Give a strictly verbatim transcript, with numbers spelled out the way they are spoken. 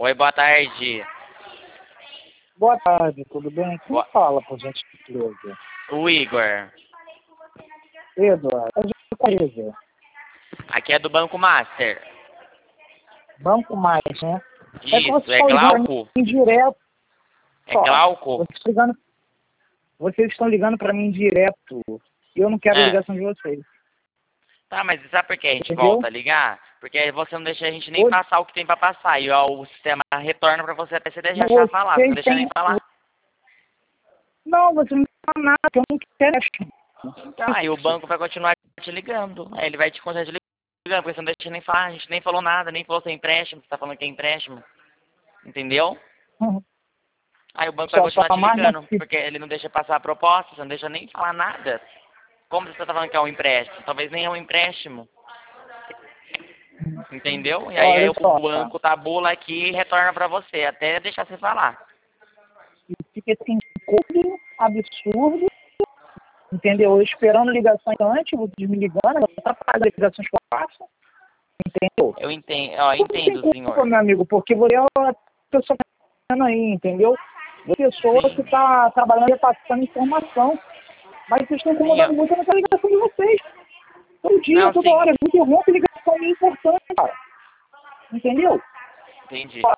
Oi, boa tarde. Boa tarde, tudo bem? Quem Boa... fala, por gentileza? O Igor. Eduardo, é de empresa. Aqui é do Banco Master. Banco Mais, né? É que Isso, vocês é estão ligando Glauco? em direto. É Ó, Glauco? vocês, estão ligando, vocês estão ligando para mim direto. E eu não quero a É. ligação de vocês. Tá, mas sabe por que a gente Entendeu? volta a ligar? Porque você não deixa a gente nem Oi? passar o que tem pra passar. E ó, o sistema retorna pra você até você deixar Vocês falar. Você não deixa nem têm... falar. Não, você não fala nada, eu não quero. Então, aí o banco vai continuar te ligando. Aí ele vai te continuar te ligando, porque você não deixa nem falar. A gente nem falou nada, nem falou sem empréstimo. Você tá falando que é empréstimo. Entendeu? Uhum. Aí o banco vai Só continuar só te mais ligando, que... porque ele não deixa passar a proposta, você não deixa nem falar nada. Como você tá falando que é um empréstimo? Talvez nem é um empréstimo. Entendeu? E aí, aí Olha o só, tá? banco tabula aqui e retorna pra você, até deixar você falar. Fica assim, coisa absurdo. Entendeu? Eu esperando ligações antes, vocês me ligando, eu tô pagando ligações que eu faço. Entendeu? Eu entendo, ó, Você não tem entendo, culpa, senhor. meu amigo, porque você é uma pessoa que tá vendo aí, entendeu? Você é pessoa que Sim, está trabalhando e passando informação. Mas vocês estão sim, incomodando eu... muito nessa ligação de vocês. Todo dia, Não, toda sim, hora, me interrompe ligação é importante, cara. Entendeu? entendi.